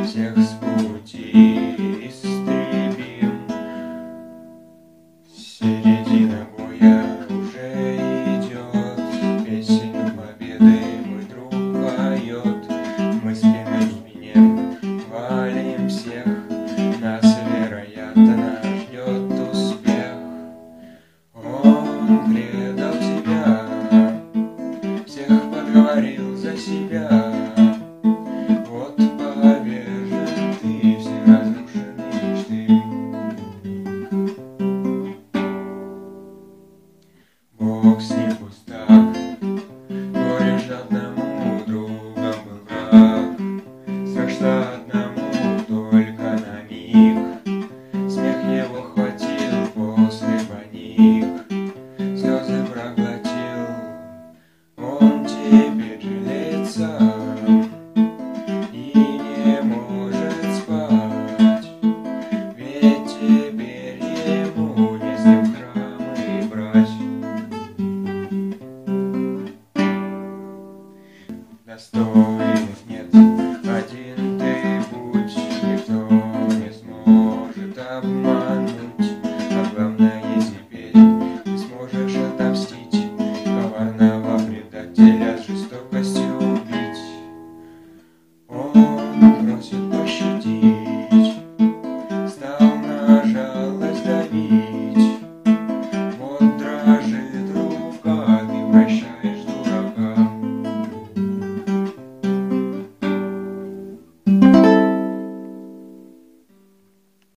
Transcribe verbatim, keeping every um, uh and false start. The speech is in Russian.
всех с пути истребим. Середина боя уже идет, песню победы мой друг поет. Мы спиной к спине валим всех, нас, вероятно, ждет успех. Он предал тебя, всех подговорил за себя. Вот повержен ты, все разрушены мечты. Бог с ним пусть так, горе жадному другом был враг. Страшно одному только на миг, смех его хватил, после паник, слезы проглотил. Он теперь жалеет сам и не может спать, ведь теперь ему не с кем храмы брать. Достойных нет, один ты будь, никто не сможет обмануть. А главное, теперь ты сможешь отомстить, коварного предателя с жестокостью убить. Он просит пощадить, стал на жалость давить. Вот дрожит рука, ты прощай.